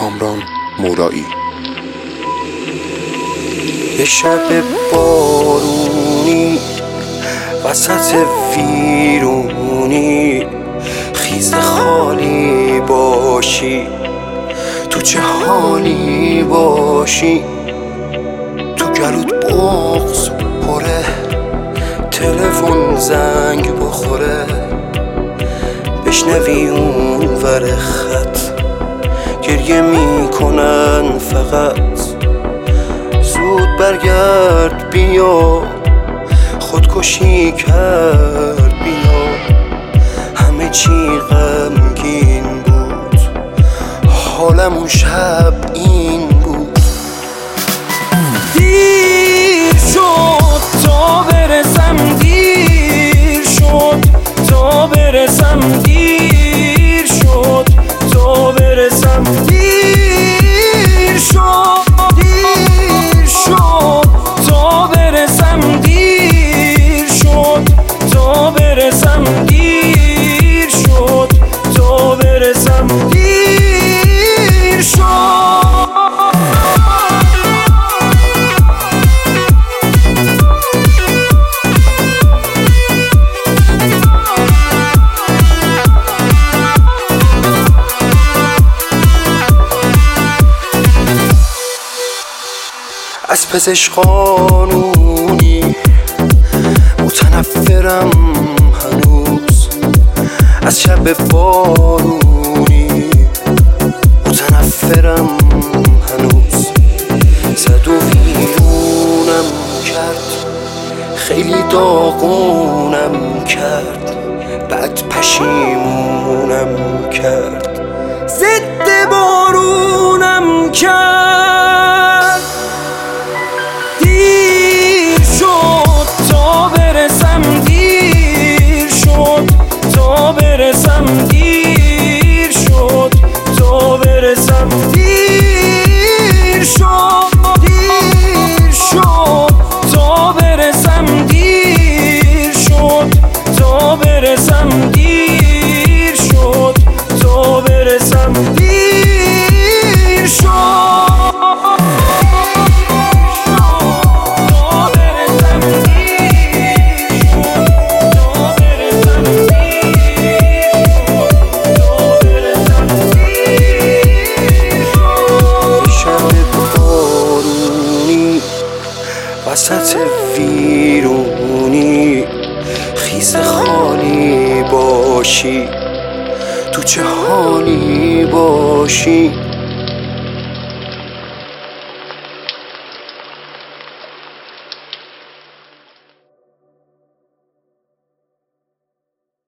کامران مولایی. یه شب بارونی وسط ویرونی، خیز خالی باشی تو چه حالی باشی، تو گلوت بغض پره، تلفن زنگ بخوره، بشنوی اون ور خط گریه میکنن فقط، زود برگرد بیا خودکشی کرد بیا، همه چی غمگین بود، حالم اون شب این بود. دیر شد تا برسم، دیر شد تا برسم، دیر شد تا برسم، دیر شد دیر شد تا برسم، دیر شد تا برسم، دیر شد تا برسم، دیر شد. از پزشک قانونی متنفرم هنوز، از شب بارونی متنفرم هنوز، زد و ویرونم کرد، خیلی داغونم کرد، بعد پشیمونم کرد، ضد بارونم کرد. دیر شد تا برسم، دیر شد تا برسم، دیر شد تا برسم، دیر شد دیر شد تا برسم، دیر شد تا برسم، دیر شد تا برسم، دیر شد. وسط ویرونی، خیز خالی باشی تو چه حالی باشی،